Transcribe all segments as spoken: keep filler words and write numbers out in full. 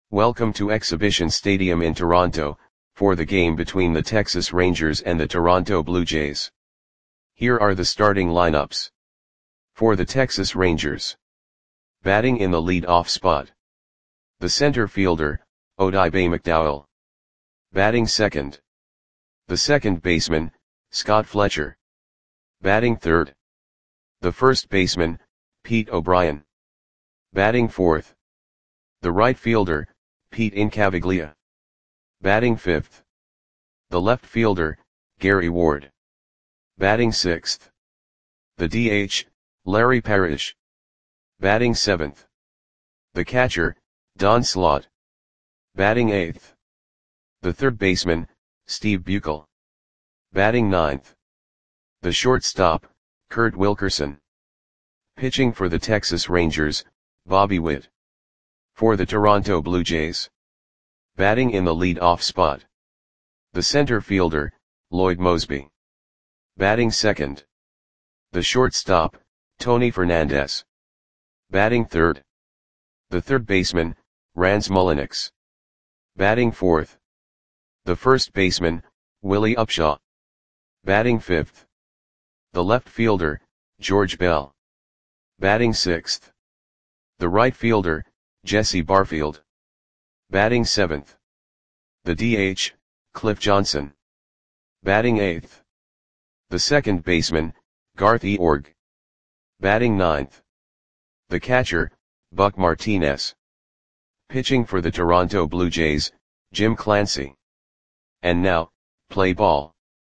Welcome to Exhibition Stadium in Toronto, for the game between the Texas Rangers and the Toronto Blue Jays. Here are the starting lineups. For the Texas Rangers. Batting in the lead-off spot. The center fielder, Odibe McDowell. Batting second. The second baseman, Scott Fletcher. Batting third. The first baseman, Pete O'Brien. Batting fourth. The right fielder, Pete Incaviglia. Batting fifth. The left fielder, Gary Ward. Batting sixth. The D H, Larry Parrish. Batting seventh. The catcher, Don Slaught. Batting eighth. The third baseman, Steve Buechele. Batting ninth. The shortstop, Kurt Wilkerson. Pitching for the Texas Rangers, Bobby Witt. For the Toronto Blue Jays. Batting in the lead-off spot. The center fielder, Lloyd Moseby. Batting second. The shortstop, Tony Fernandez. Batting third. The third baseman, Rans Mulliniks. Batting fourth. The first baseman, Willie Upshaw. Batting fifth. The left fielder, George Bell. Batting sixth. The right fielder, Jesse Barfield. Batting seventh. The D H, Cliff Johnson. Batting eighth. The second baseman, Garth Eorg. Batting ninth. The catcher, Buck Martinez. Pitching for the Toronto Blue Jays, Jim Clancy. And now, play ball.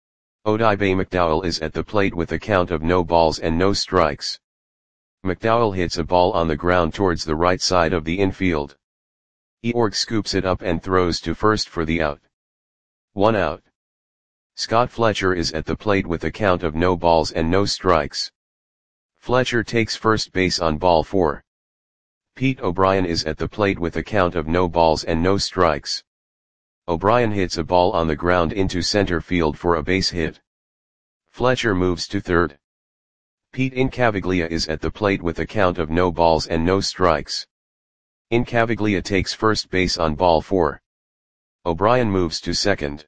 Odibe McDowell is at the plate with a count of no balls and no strikes. McDowell hits a ball on the ground towards the right side of the infield. Eorg scoops it up and throws to first for the out. One out. Scott Fletcher is at the plate with a count of no balls and no strikes. Fletcher takes first base on ball four. Pete O'Brien is at the plate with a count of no balls and no strikes. O'Brien hits a ball on the ground into center field for a base hit. Fletcher moves to third. Pete Incaviglia is at the plate with a count of no balls and no strikes. Incaviglia takes first base on ball four. O'Brien moves to second.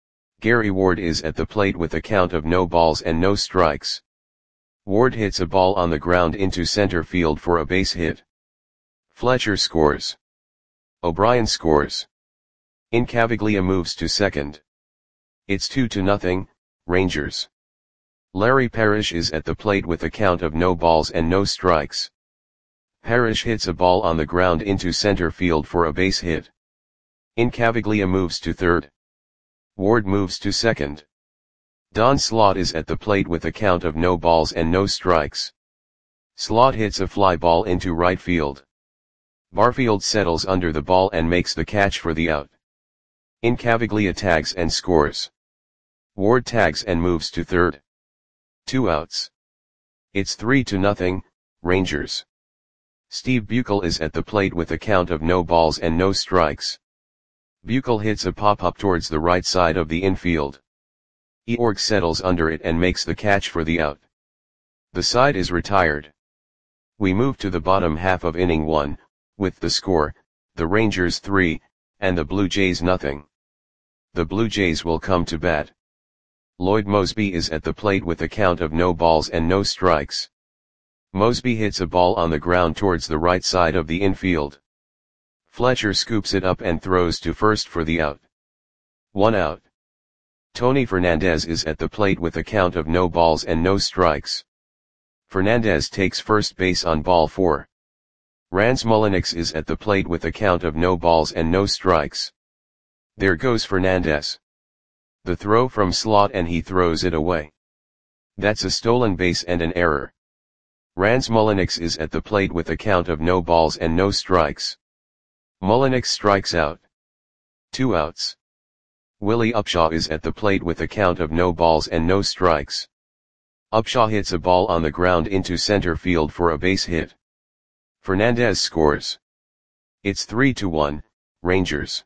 Gary Ward is at the plate with a count of no balls and no strikes. Ward hits a ball on the ground into center field for a base hit. Fletcher scores. O'Brien scores. Incaviglia moves to second. It's two to nothing, Rangers. Larry Parrish is at the plate with a count of no balls and no strikes. Parrish hits a ball on the ground into center field for a base hit. Incaviglia moves to third. Ward moves to second. Don Slaught is at the plate with a count of no balls and no strikes. Slaught hits a fly ball into right field. Barfield settles under the ball and makes the catch for the out. Incaviglia tags and scores. Ward tags and moves to third. Two outs. It's three to nothing, Rangers. Steve Buechele is at the plate with a count of no balls and no strikes. Buechele hits a pop-up towards the right side of the infield. Eorg settles under it and makes the catch for the out. The side is retired. We move to the bottom half of inning one, with the score, the Rangers three, and the Blue Jays nothing. The Blue Jays will come to bat. Lloyd Moseby is at the plate with a count of no balls and no strikes. Moseby hits a ball on the ground towards the right side of the infield. Fletcher scoops it up and throws to first for the out. One out. Tony Fernandez is at the plate with a count of no balls and no strikes. Fernandez takes first base on ball four. Rans Mulliniks is at the plate with a count of no balls and no strikes. There goes Fernandez. The throw from Slaught and he throws it away. That's a stolen base and an error. Rans Mulliniks is at the plate with a count of no balls and no strikes. Mulliniks strikes out. Two outs. Willie Upshaw is at the plate with a count of no balls and no strikes. Upshaw hits a ball on the ground into center field for a base hit. Fernandez scores. It's three to one, Rangers.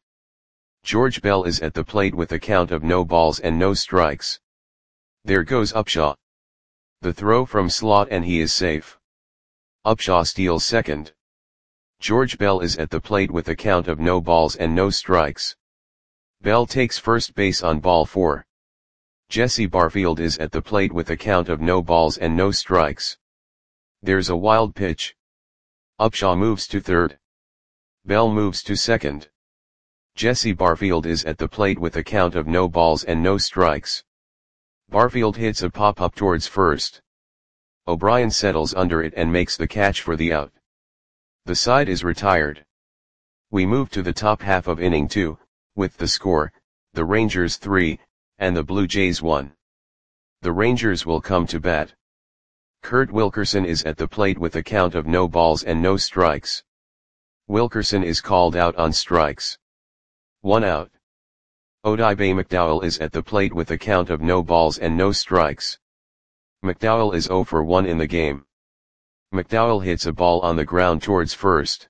George Bell is at the plate with a count of no balls and no strikes. There goes Upshaw. The throw from Slaught and he is safe. Upshaw steals second. George Bell is at the plate with a count of no balls and no strikes. Bell takes first base on ball four. Jesse Barfield is at the plate with a count of no balls and no strikes. There's a wild pitch. Upshaw moves to third. Bell moves to second. Jesse Barfield is at the plate with a count of no balls and no strikes. Barfield hits a pop-up towards first. O'Brien settles under it and makes the catch for the out. The side is retired. We move to the top half of inning two, with the score, the Rangers three, and the Blue Jays one. The Rangers will come to bat. Kurt Wilkerson is at the plate with a count of no balls and no strikes. Wilkerson is called out on strikes. One out. Odibe McDowell is at the plate with a count of no balls and no strikes. McDowell is zero for one in the game. McDowell hits a ball on the ground towards first.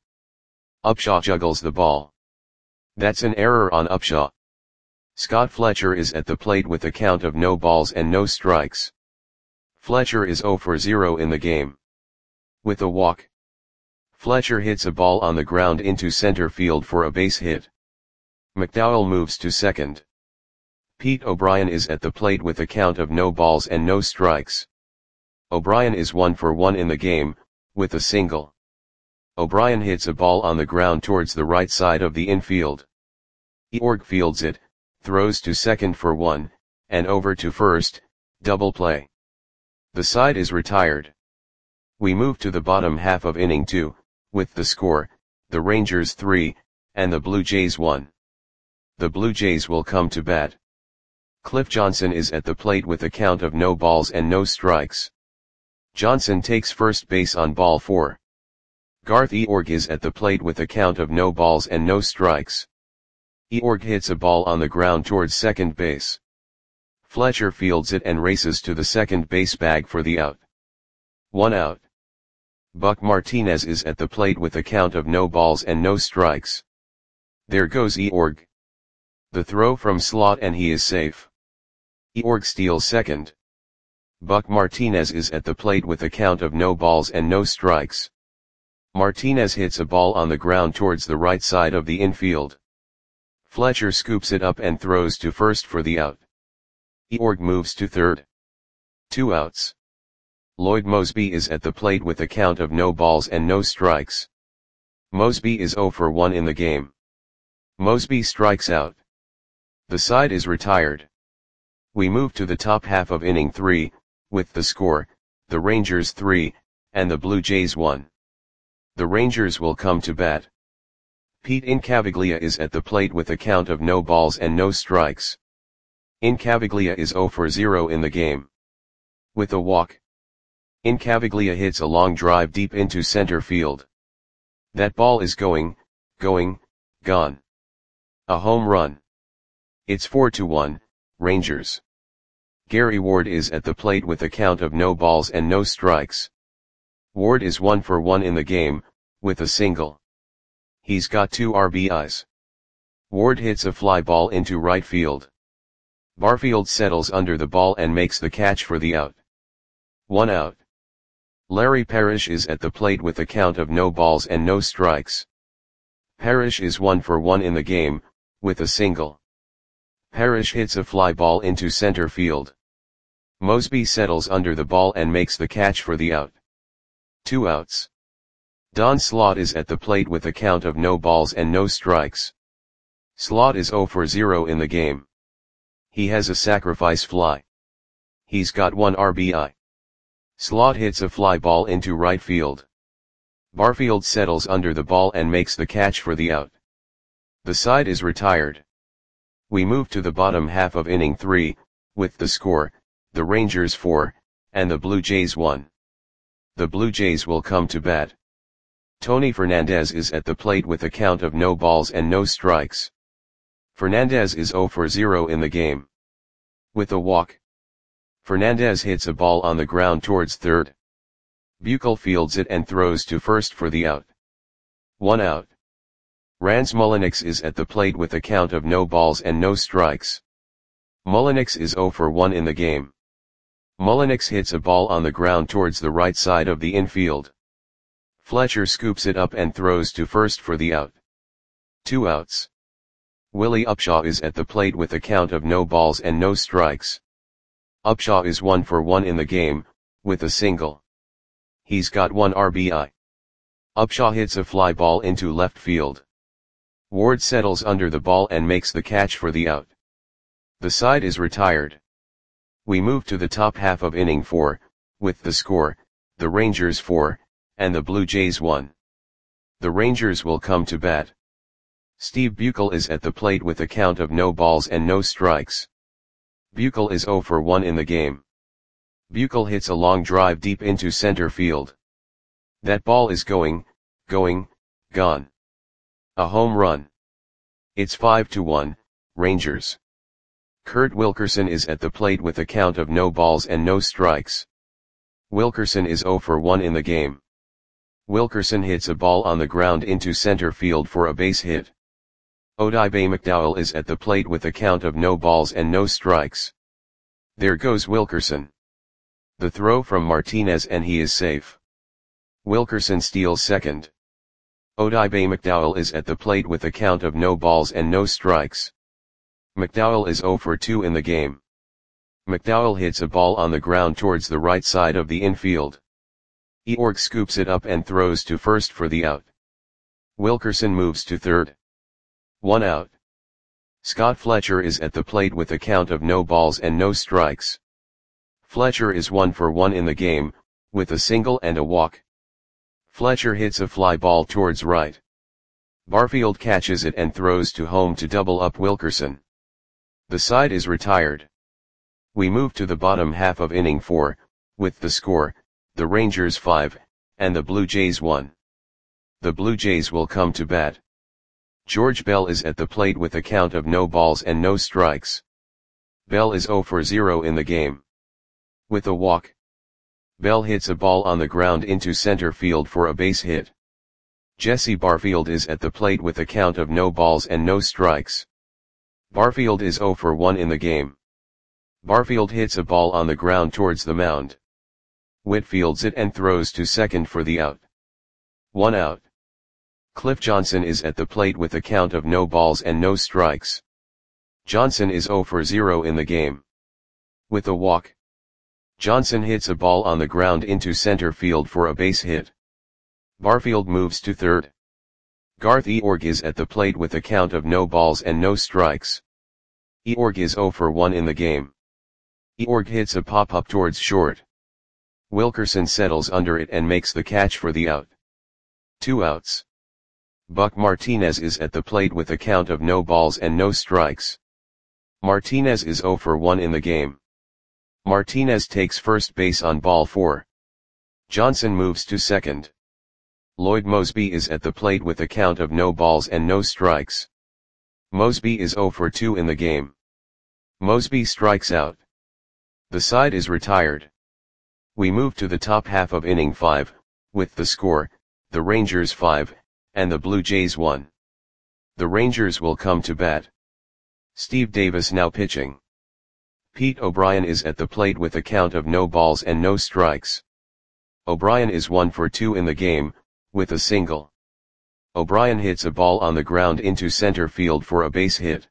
Upshaw juggles the ball. That's an error on Upshaw. Scott Fletcher is at the plate with a count of no balls and no strikes. Fletcher is zero for zero in the game. With a walk. Fletcher hits a ball on the ground into center field for a base hit. McDowell moves to second. Pete O'Brien is at the plate with a count of no balls and no strikes. O'Brien is one for one in the game, with a single. O'Brien hits a ball on the ground towards the right side of the infield. Eorg fields it, throws to second for one, and over to first, double play. The side is retired. We move to the bottom half of inning two, with the score, the Rangers three, and the Blue Jays one. The Blue Jays will come to bat. Cliff Johnson is at the plate with a count of no balls and no strikes. Johnson takes first base on ball four. Garth Eorg is at the plate with a count of no balls and no strikes. Eorg hits a ball on the ground towards second base. Fletcher fields it and races to the second base bag for the out. One out. Buck Martinez is at the plate with a count of no balls and no strikes. There goes Eorg. The throw from slot and he is safe. Eorg steals second. Buck Martinez is at the plate with a count of no balls and no strikes. Martinez hits a ball on the ground towards the right side of the infield. Fletcher scoops it up and throws to first for the out. Eorg moves to third. Two outs. Lloyd Moseby is at the plate with a count of no balls and no strikes. Moseby is zero for one in the game. Moseby strikes out. The side is retired. We move to the top half of inning three, with the score, the Rangers three, and the Blue Jays one. The Rangers will come to bat. Pete Incaviglia is at the plate with a count of no balls and no strikes. Incaviglia is zero for zero in the game. With a walk. Incaviglia hits a long drive deep into center field. That ball is going, going, gone. A home run. It's four to one, Rangers. Gary Ward is at the plate with a count of no balls and no strikes. Ward is one for one in the game, with a single. He's got two R B Is. Ward hits a fly ball into right field. Barfield settles under the ball and makes the catch for the out. One out. Larry Parrish is at the plate with a count of no balls and no strikes. Parrish is one for one in the game, with a single. Parrish hits a fly ball into center field. Moseby settles under the ball and makes the catch for the out. Two outs. Don Slaught is at the plate with a count of no balls and no strikes. Slaught is zero for zero in the game. He has a sacrifice fly. He's got one R B I. Slaught hits a fly ball into right field. Barfield settles under the ball and makes the catch for the out. The side is retired. We move to the bottom half of inning three, with the score, the Rangers four, and the Blue Jays one. The Blue Jays will come to bat. Tony Fernandez is at the plate with a count of no balls and no strikes. Fernandez is zero for zero in the game. With a walk. Fernandez hits a ball on the ground towards third. Buechel fields it and throws to first for the out. One out. Rans Mulliniks is at the plate with a count of no balls and no strikes. Mulliniks is zero for one in the game. Mulliniks hits a ball on the ground towards the right side of the infield. Fletcher scoops it up and throws to first for the out. Two outs. Willie Upshaw is at the plate with a count of no balls and no strikes. Upshaw is one for one in the game, with a single. He's got one R B I. Upshaw hits a fly ball into left field. Ward settles under the ball and makes the catch for the out. The side is retired. We move to the top half of inning four, with the score, the Rangers four, and the Blue Jays one. The Rangers will come to bat. Steve Buechel is at the plate with a count of no balls and no strikes. Buechel is zero for one in the game. Buechel hits a long drive deep into center field. That ball is going, going, gone. A home run. It's five to one, Rangers. Kurt Wilkerson is at the plate with a count of no balls and no strikes. Wilkerson is zero for one in the game. Wilkerson hits a ball on the ground into center field for a base hit. Odibe McDowell is at the plate with a count of no balls and no strikes. There goes Wilkerson. The throw from Martinez and he is safe. Wilkerson steals second. Odibe McDowell is at the plate with a count of no balls and no strikes. McDowell is zero for two in the game. McDowell hits a ball on the ground towards the right side of the infield. Eorg scoops it up and throws to first for the out. Wilkerson moves to third. One out. Scott Fletcher is at the plate with a count of no balls and no strikes. Fletcher is one for one in the game, with a single and a walk. Fletcher hits a fly ball towards right. Barfield catches it and throws to home to double up Wilkerson. The side is retired. We move to the bottom half of inning four, with the score, the Rangers five, and the Blue Jays one. The Blue Jays will come to bat. George Bell is at the plate with a count of no balls and no strikes. Bell is zero for zero in the game. With a walk. Bell hits a ball on the ground into center field for a base hit. Jesse Barfield is at the plate with a count of no balls and no strikes. Barfield is zero for one in the game. Barfield hits a ball on the ground towards the mound. Witt fields it and throws to second for the out. One out. Cliff Johnson is at the plate with a count of no balls and no strikes. Johnson is zero for zero in the game. With a walk. Johnson hits a ball on the ground into center field for a base hit. Barfield moves to third. Garth Eorg is at the plate with a count of no balls and no strikes. Eorg is zero for one in the game. Eorg hits a pop-up towards short. Wilkerson settles under it and makes the catch for the out. Two outs. Buck Martinez is at the plate with a count of no balls and no strikes. Martinez is zero for one in the game. Martinez takes first base on ball four. Johnson moves to second. Lloyd Mosby is at the plate with a count of no balls and no strikes. Mosby is zero for two in the game. Mosby strikes out. The side is retired. We move to the top half of inning five, with the score, the Rangers five, and the Blue Jays one. The Rangers will come to bat. Steve Davis now pitching. Pete O'Brien is at the plate with a count of no balls and no strikes. O'Brien is one for two in the game, with a single. O'Brien hits a ball on the ground into center field for a base hit.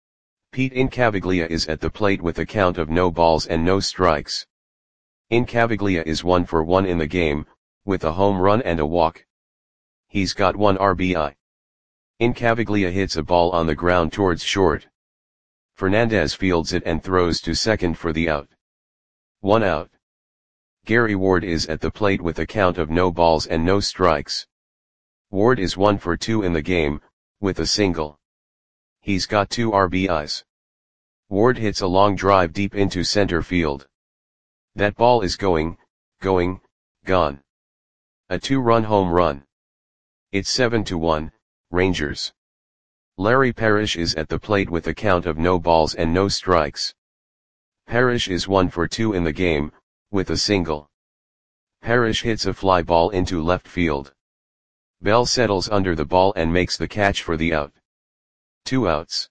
Pete Incaviglia is at the plate with a count of no balls and no strikes. Incaviglia is one for one in the game, with a home run and a walk. He's got one R B I. Incaviglia hits a ball on the ground towards short. Fernandez fields it and throws to second for the out. One out. Gary Ward is at the plate with a count of no balls and no strikes. Ward is one for two in the game, with a single. He's got two R B Is. Ward hits a long drive deep into center field. That ball is going, going, gone. A two-run home run. It's seven to one, Rangers. Larry Parrish is at the plate with a count of no balls and no strikes. Parrish is one for two in the game, with a single. Parrish hits a fly ball into left field. Bell settles under the ball and makes the catch for the out. Two outs.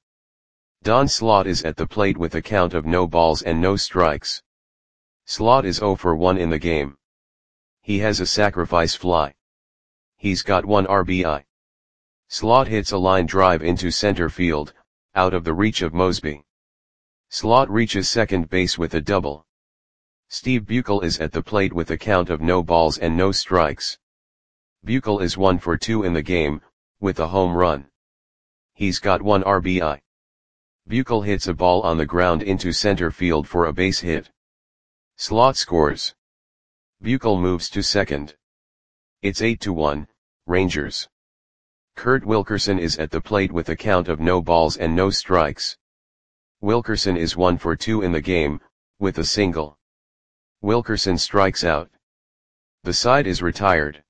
Don Slaught is at the plate with a count of no balls and no strikes. Slaught is zero for one in the game. He has a sacrifice fly. He's got one R B I. Slot hits a line drive into center field, out of the reach of Mosby. Slot reaches second base with a double. Steve Buechele is at the plate with a count of no balls and no strikes. Buechele is one for two in the game, with a home run. He's got one R B I. Buechele hits a ball on the ground into center field for a base hit. Slot scores. Buechele moves to second. It's eight to one, Rangers. Kurt Wilkerson is at the plate with a count of no balls and no strikes. Wilkerson is one for two in the game, with a single. Wilkerson strikes out. The side is retired.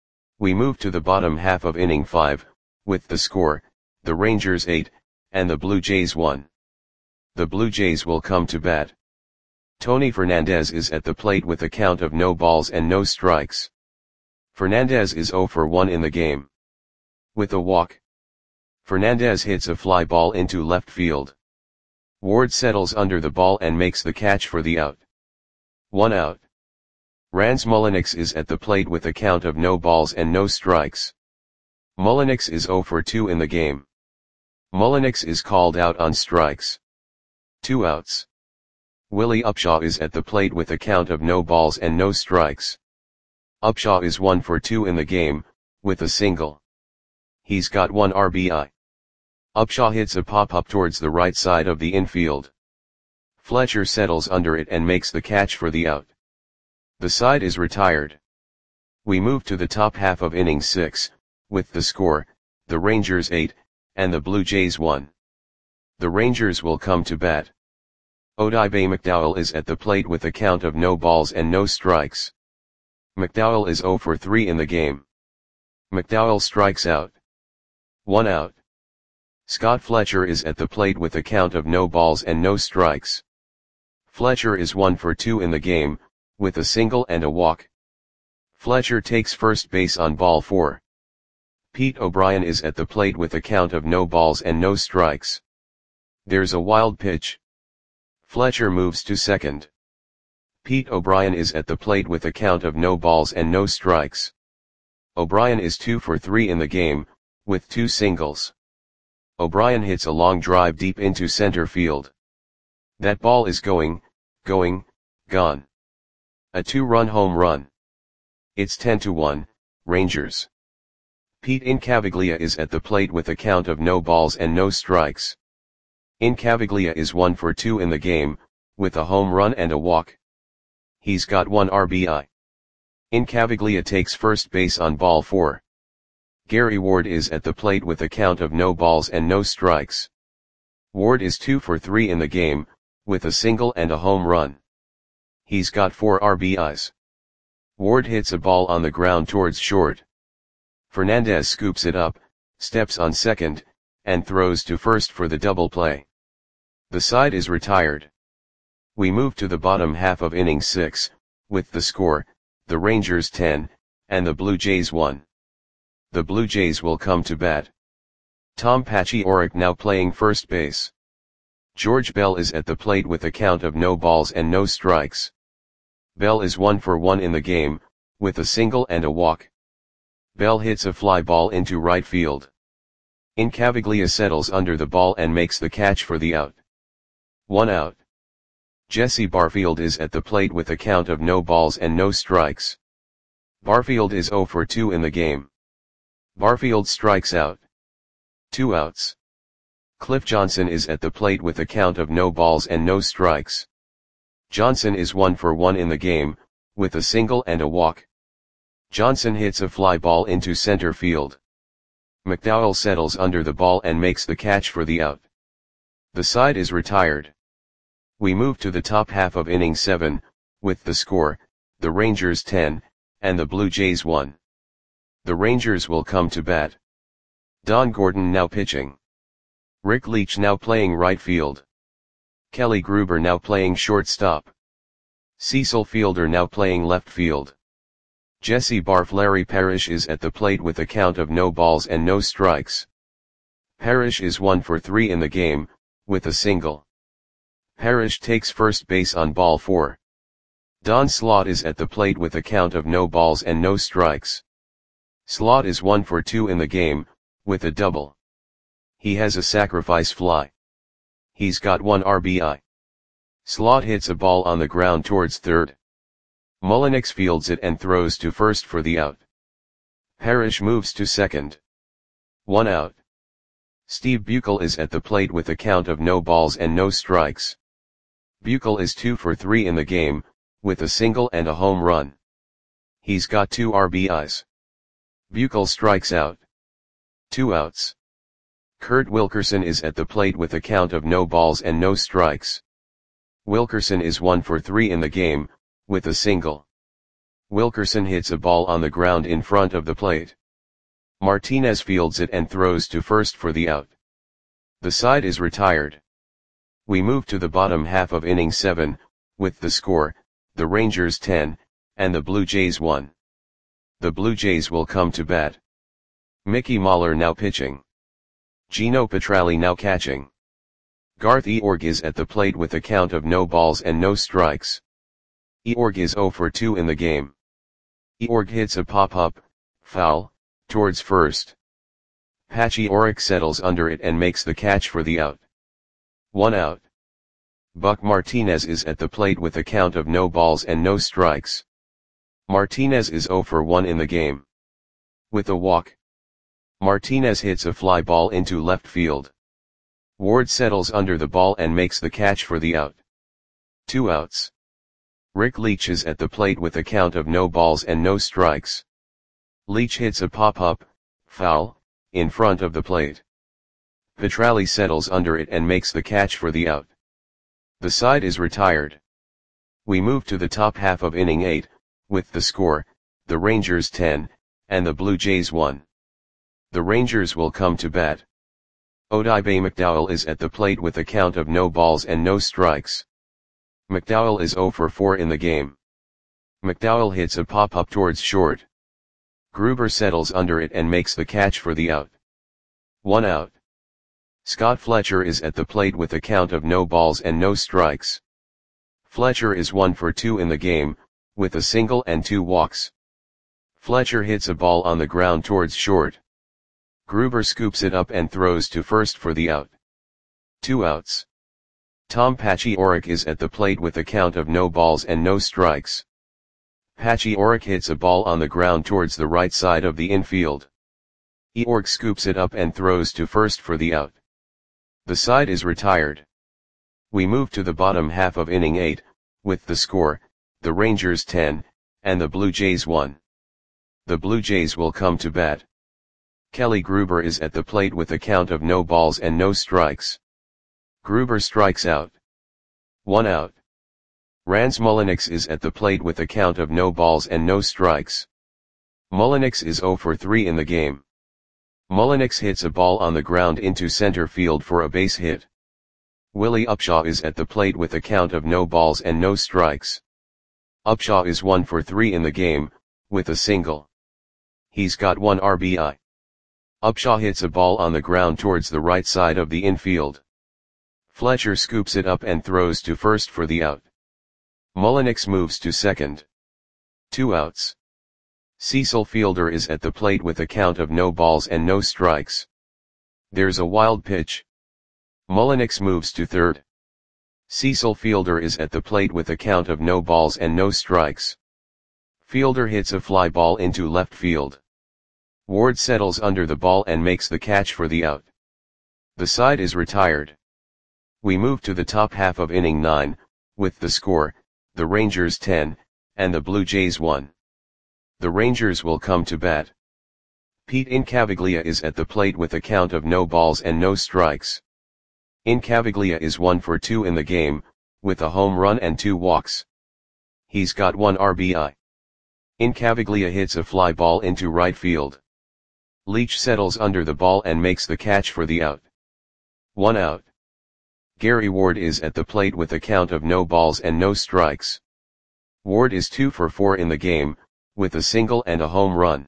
We move to the bottom half of inning five, with the score, the Rangers eight, and the Blue Jays one. The Blue Jays will come to bat. Tony Fernandez is at the plate with a count of no balls and no strikes. Fernandez is zero for one in the game. With a walk, Fernandez hits a fly ball into left field. Ward settles under the ball and makes the catch for the out. One out. Rans Mulliniks is at the plate with a count of no balls and no strikes. Mulliniks is zero for two in the game. Mulliniks is called out on strikes. Two outs. Willie Upshaw is at the plate with a count of no balls and no strikes. Upshaw is one for two in the game, with a single. He's got one R B I. Upshaw hits a pop-up towards the right side of the infield. Fletcher settles under it and makes the catch for the out. The side is retired. We move to the top half of inning six, with the score, the Rangers eight, and the Blue Jays one. The Rangers will come to bat. Odibe McDowell is at the plate with a count of no balls and no strikes. McDowell is zero for three in the game. McDowell strikes out. One out. Scott Fletcher is at the plate with a count of no balls and no strikes. Fletcher is one for two in the game, with a single and a walk. Fletcher takes first base on ball four. Pete O'Brien is at the plate with a count of no balls and no strikes. There's a wild pitch. Fletcher moves to second. Pete O'Brien is at the plate with a count of no balls and no strikes. O'Brien is two for three in the game, with two singles. O'Brien hits a long drive deep into center field. That ball is going, going, gone. A two-run home run. It's ten to one, Rangers. Pete Incaviglia is at the plate with a count of no balls and no strikes. Incaviglia is one for two in the game, with a home run and a walk. He's got one R B I. Incaviglia takes first base on ball four. Gary Ward is at the plate with a count of no balls and no strikes. Ward is two for three in the game, with a single and a home run. He's got four R B Is. Ward hits a ball on the ground towards short. Fernandez scoops it up, steps on second, and throws to first for the double play. The side is retired. We move to the bottom half of inning six, with the score, the Rangers ten, and the Blue Jays one. The Blue Jays will come to bat. Tom Paciorek now playing first base. George Bell is at the plate with a count of no balls and no strikes. Bell is one for one in the game, with a single and a walk. Bell hits a fly ball into right field. Incaviglia settles under the ball and makes the catch for the out. One out. Jesse Barfield is at the plate with a count of no balls and no strikes. Barfield is zero for two in the game. Barfield strikes out. Two outs. Cliff Johnson is at the plate with a count of no balls and no strikes. Johnson is one for one in the game, with a single and a walk. Johnson hits a fly ball into center field. McDowell settles under the ball and makes the catch for the out. The side is retired. We move to the top half of inning seven, with the score, the Rangers ten, and the Blue Jays one. The Rangers will come to bat. Don Gordon now pitching. Rick Leach now playing right field. Kelly Gruber now playing shortstop. Cecil Fielder now playing left field. Jesse Barf Larry Parrish is at the plate with a count of no balls and no strikes. Parrish is one for three in the game, with a single. Parrish takes first base on ball four. Don Slaught is at the plate with a count of no balls and no strikes. Slot is one for two in the game, with a double. He has a sacrifice fly. He's got one R B I. Slot hits a ball on the ground towards third. Mullinix fields it and throws to first for the out. Parrish moves to second. One out. Steve Buchel is at the plate with a count of no balls and no strikes. Buchel is two for three in the game, with a single and a home run. He's got two R B Is. Buchel strikes out. Two outs. Kurt Wilkerson is at the plate with a count of no balls and no strikes. Wilkerson is one for three in the game, with a single. Wilkerson hits a ball on the ground in front of the plate. Martinez fields it and throws to first for the out. The side is retired. We move to the bottom half of inning seven, with the score, the Rangers ten, and the Blue Jays one. The Blue Jays will come to bat. Mickey Mahler now pitching. Gino Petralli now catching. Garth Eorg is at the plate with a count of no balls and no strikes. Eorg is zero for two in the game. Eorg hits a pop-up, foul, towards first. Patchy Orrick settles under it and makes the catch for the out. One out. Buck Martinez is at the plate with a count of no balls and no strikes. Martinez is zero for one in the game. With a walk. Martinez hits a fly ball into left field. Ward settles under the ball and makes the catch for the out. Two outs. Rick Leach is at the plate with a count of no balls and no strikes. Leach hits a pop-up, foul, in front of the plate. Petralli settles under it and makes the catch for the out. The side is retired. We move to the top half of inning eight, with the score, the Rangers ten, and the Blue Jays one. The Rangers will come to bat. Odibe McDowell is at the plate with a count of no balls and no strikes. McDowell is zero for four in the game. McDowell hits a pop-up towards short. Gruber settles under it and makes the catch for the out. One out. Scott Fletcher is at the plate with a count of no balls and no strikes. Fletcher is one for two in the game, with a single and two walks. Fletcher hits a ball on the ground towards short. Gruber scoops it up and throws to first for the out. Two outs. Tom Patchy Orrick is at the plate with a count of no balls and no strikes. Patchy Orrick hits a ball on the ground towards the right side of the infield. Eorg scoops it up and throws to first for the out. The side is retired. We move to the bottom half of inning eight, with the score, the Rangers ten, and the Blue Jays one. The Blue Jays will come to bat. Kelly Gruber is at the plate with a count of no balls and no strikes. Gruber strikes out. One out. Rance Mullinix is at the plate with a count of no balls and no strikes. Mullinix is zero for three in the game. Mullinix hits a ball on the ground into center field for a base hit. Willie Upshaw is at the plate with a count of no balls and no strikes. Upshaw is one for three in the game, with a single. He's got one R B I. Upshaw hits a ball on the ground towards the right side of the infield. Fletcher scoops it up and throws to first for the out. Mullinix moves to second. Two outs. Cecil Fielder is at the plate with a count of no balls and no strikes. There's a wild pitch. Mullinix moves to third. Cecil Fielder is at the plate with a count of no balls and no strikes. Fielder hits a fly ball into left field. Ward settles under the ball and makes the catch for the out. The side is retired. We move to the top half of inning nine, with the score, the Rangers ten, and the Blue Jays one. The Rangers will come to bat. Pete Incaviglia is at the plate with a count of no balls and no strikes. Incaviglia is one for two in the game, with a home run and two walks. He's got one R B I. Incaviglia hits a fly ball into right field. Leach settles under the ball and makes the catch for the out. One out. Gary Ward is at the plate with a count of no balls and no strikes. Ward is two for four in the game, with a single and a home run.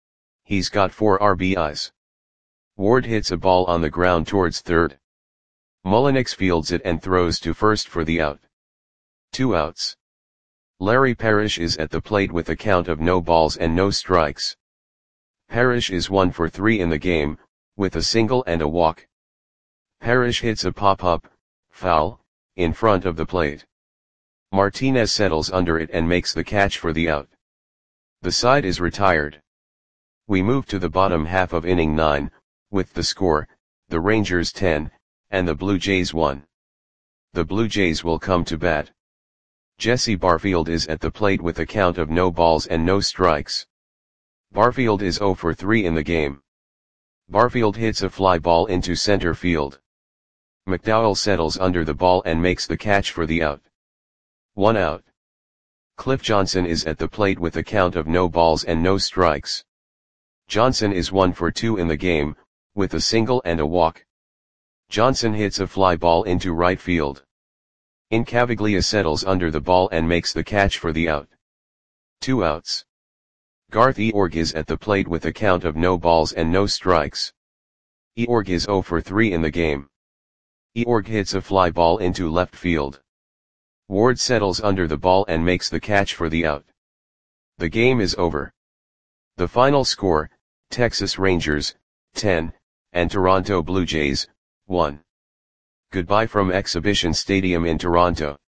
He's got four R B Is. Ward hits a ball on the ground towards third. Mullinix fields it and throws to first for the out. Two outs. Larry Parrish is at the plate with a count of no balls and no strikes. Parrish is one for three in the game, with a single and a walk. Parrish hits a pop-up, foul, in front of the plate. Martinez settles under it and makes the catch for the out. The side is retired. We move to the bottom half of inning nine, with the score, the Rangers ten, and the Blue Jays one. The Blue Jays will come to bat. Jesse Barfield is at the plate with a count of no balls and no strikes. Barfield is zero for three in the game. Barfield hits a fly ball into center field. McDowell settles under the ball and makes the catch for the out. One out. Cliff Johnson is at the plate with a count of no balls and no strikes. Johnson is one for two in the game, with a single and a walk. Johnson hits a fly ball into right field. Incaviglia settles under the ball and makes the catch for the out. Two outs. Garth Eorg is at the plate with a count of no balls and no strikes. Eorg is zero for three in the game. Eorg hits a fly ball into left field. Ward settles under the ball and makes the catch for the out. The game is over. The final score, Texas Rangers, ten, and Toronto Blue Jays, one. Goodbye from Exhibition Stadium in Toronto.